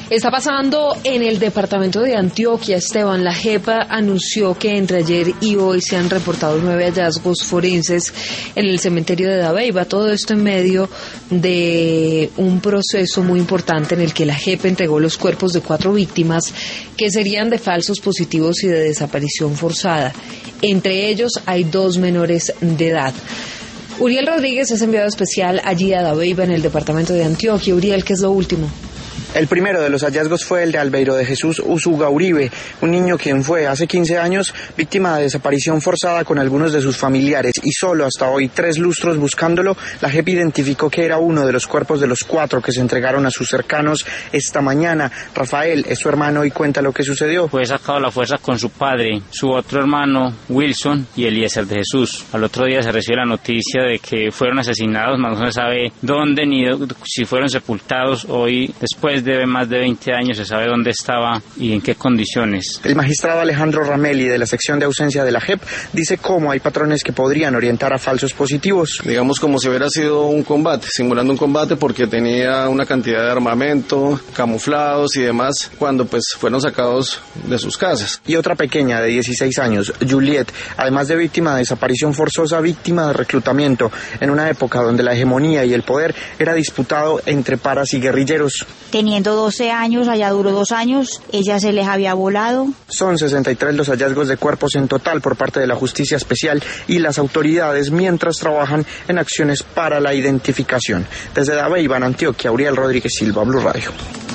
Está pasando en el departamento de Antioquia, Esteban. La JEP anunció que entre ayer y hoy se han reportado 9 hallazgos forenses en el cementerio de Dabeiba. Todo esto en medio de un proceso muy importante en el que la JEP entregó los cuerpos de 4 víctimas que serían de falsos positivos y de desaparición forzada. Entre ellos hay 2 menores de edad. Uriel Rodríguez es enviado especial allí a Dabeiba, en el departamento de Antioquia. Uriel, ¿qué es lo último? El primero de los hallazgos fue el de Albeiro de Jesús Usuga Uribe, un niño quien fue hace 15 años víctima de desaparición forzada con algunos de sus familiares, y solo hasta hoy, 3 lustros buscándolo, la JEP identificó que era uno de los cuerpos de los 4 que se entregaron a sus cercanos esta mañana. Rafael es su hermano y cuenta lo que sucedió. Fue sacado a la fuerza con su padre, su otro hermano Wilson y Eliezer de Jesús. Al otro día se recibe la noticia de que fueron asesinados, no se sabe dónde ni si fueron sepultados. Hoy, después de más de 20 años, se sabe dónde estaba y en qué condiciones. El magistrado Alejandro Ramelli, de la sección de ausencia de la JEP, dice cómo hay patrones que podrían orientar a falsos positivos. Digamos como si hubiera sido un combate, simulando un combate, porque tenía una cantidad de armamento, camuflados y demás, cuando pues fueron sacados de sus casas. Y otra pequeña de 16 años, Juliet, además de víctima de desaparición forzosa, víctima de reclutamiento, en una época donde la hegemonía y el poder era disputado entre paras y guerrilleros. Teniendo 12 años, allá duró 2 años, ella se les había volado. Son 63 los hallazgos de cuerpos en total por parte de la Justicia Especial y las autoridades, mientras trabajan en acciones para la identificación. Desde Dabeiba, en Antioquia, Uriel Rodríguez Silva, Blue Radio.